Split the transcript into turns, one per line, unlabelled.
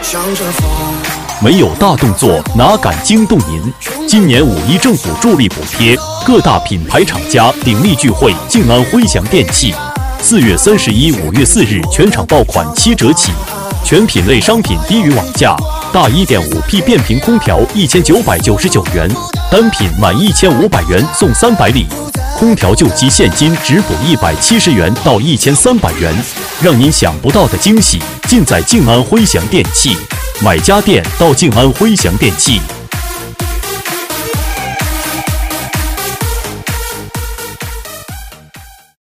没有大动作，哪敢惊动您？今年五一政府助力补贴，各大品牌厂家鼎力聚会静安辉翔电器。4月31、5月4日全场爆款7折起，全品类商品低于网价。大 1.5P 变频空调1999元，单品满1500元送300礼。空调救急现金直补170元到1300元，让您想不到的惊喜尽在静安辉翔电器。买家电到静安辉翔电器，